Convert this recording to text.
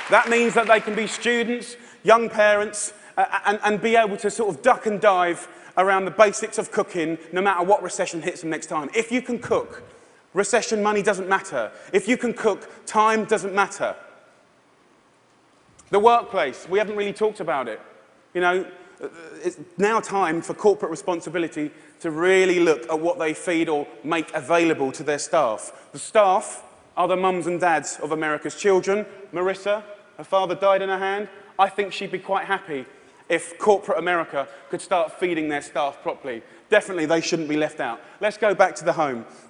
That means that they can be students, young parents, and be able to sort of duck and dive around the basics of cooking no matter what recession hits them next time. If you can cook, recession money doesn't matter. If you can cook, time doesn't matter. The workplace, we haven't really talked about it. You know, it's now time for corporate responsibility to really look at what they feed or make available to their staff. The staff are the mums and dads of America's children. Marissa, her father died in her hand. I think she'd be quite happy if corporate America could start feeding their staff properly. Definitely they shouldn't be left out. Let's go back to the home.